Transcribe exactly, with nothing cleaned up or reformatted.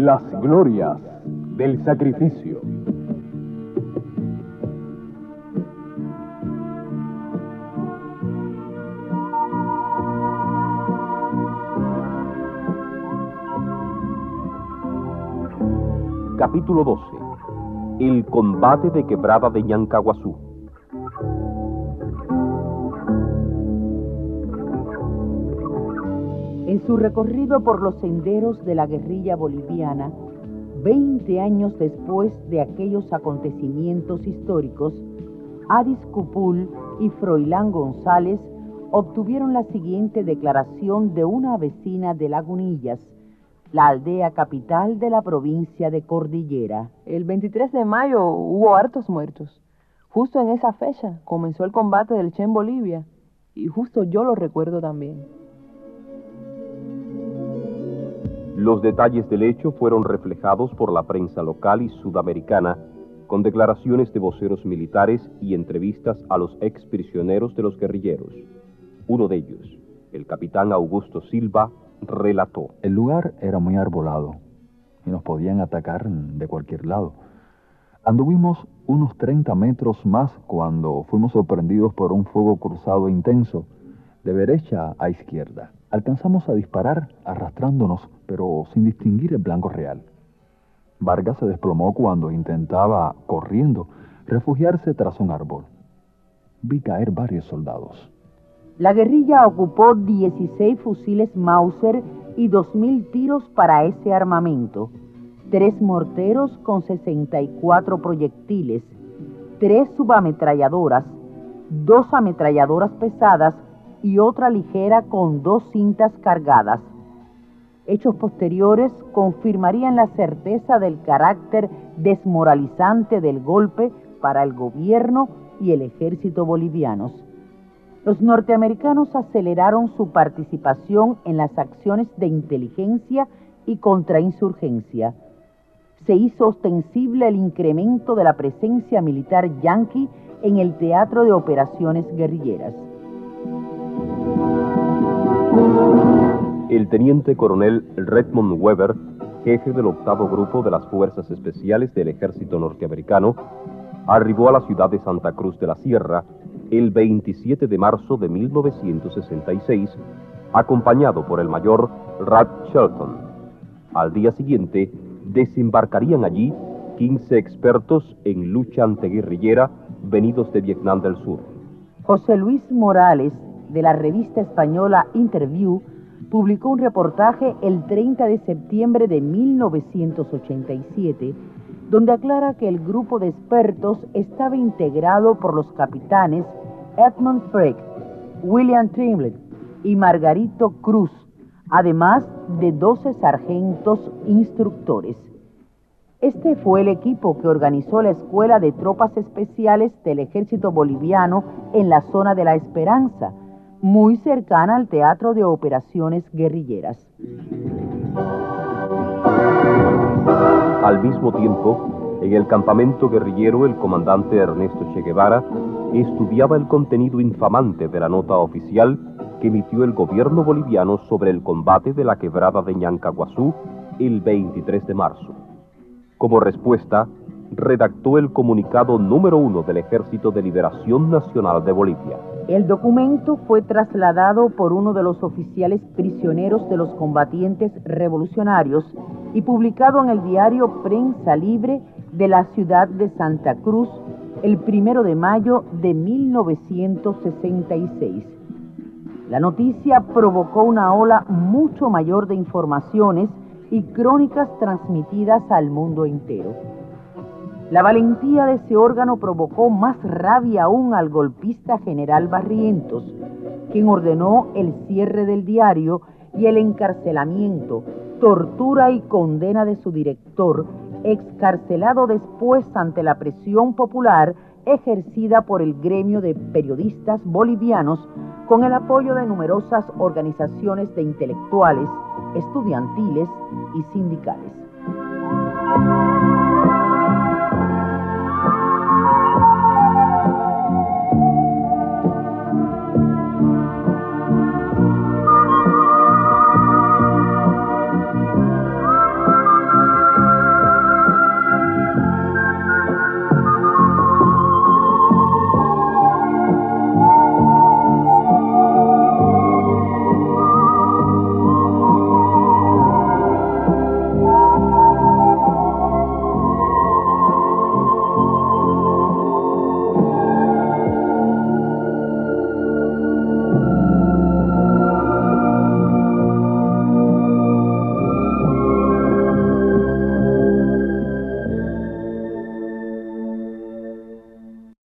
Las glorias del sacrificio. Capítulo doce. El combate de Quebrada de Ñancahuazú. En su recorrido por los senderos de la guerrilla boliviana, veinte años después de aquellos acontecimientos históricos, Adis Cupul y Froilán González obtuvieron la siguiente declaración de una vecina de Lagunillas, la aldea capital de la provincia de Cordillera. El veintitrés de mayo hubo hartos muertos. Justo en esa fecha comenzó el combate del Che en Bolivia, y justo yo lo recuerdo también. Los detalles del hecho fueron reflejados por la prensa local y sudamericana, con declaraciones de voceros militares y entrevistas a los exprisioneros de los guerrilleros. Uno de ellos, el capitán Augusto Silva, relató: El lugar era muy arbolado y nos podían atacar de cualquier lado. Anduvimos unos treinta metros más cuando fuimos sorprendidos por un fuego cruzado intenso, de derecha a izquierda. Alcanzamos a disparar arrastrándonos, pero sin distinguir el blanco real. Vargas se desplomó cuando intentaba, corriendo, refugiarse tras un árbol. Vi caer varios soldados. La guerrilla ocupó dieciséis fusiles Mauser y dos mil tiros para ese armamento, tres morteros con sesenta y cuatro proyectiles, tres subametralladoras, dos ametralladoras pesadas y otra ligera con dos cintas cargadas. Hechos posteriores confirmarían la certeza del carácter desmoralizante del golpe para el gobierno y el ejército bolivianos. Los norteamericanos aceleraron su participación en las acciones de inteligencia y contrainsurgencia. Se hizo ostensible el incremento de la presencia militar yanqui en el teatro de operaciones guerrilleras. El teniente coronel Redmond Weber, jefe del octavo grupo de las Fuerzas Especiales del Ejército Norteamericano, arribó a la ciudad de Santa Cruz de la Sierra el veintisiete de marzo de mil novecientos sesenta y seis, acompañado por el mayor Ralph Shelton. Al día siguiente, desembarcarían allí quince expertos en lucha antiguerrillera venidos de Vietnam del Sur. José Luis Morales, de la revista española Interview, publicó un reportaje el treinta de septiembre de mil novecientos ochenta y siete, donde aclara que el grupo de expertos estaba integrado por los capitanes Edmund Frick, William Trimble y Margarito Cruz, además de doce sargentos instructores. Este fue el equipo que organizó la Escuela de Tropas Especiales del Ejército Boliviano en la zona de La Esperanza, muy cercana al Teatro de Operaciones Guerrilleras. Al mismo tiempo, en el campamento guerrillero, el comandante Ernesto Che Guevara estudiaba el contenido infamante de la nota oficial que emitió el gobierno boliviano sobre el combate de la Quebrada de Ñancahuazú el veintitrés de marzo. Como respuesta, redactó el comunicado número uno del Ejército de Liberación Nacional de Bolivia. El documento fue trasladado por uno de los oficiales prisioneros de los combatientes revolucionarios y publicado en el diario Prensa Libre de la ciudad de Santa Cruz el primero de mayo de mil novecientos sesenta y seis. La noticia provocó una ola mucho mayor de informaciones y crónicas transmitidas al mundo entero. La valentía de ese órgano provocó más rabia aún al golpista general Barrientos, quien ordenó el cierre del diario y el encarcelamiento, tortura y condena de su director, excarcelado después ante la presión popular ejercida por el gremio de periodistas bolivianos con el apoyo de numerosas organizaciones de intelectuales, estudiantiles y sindicales.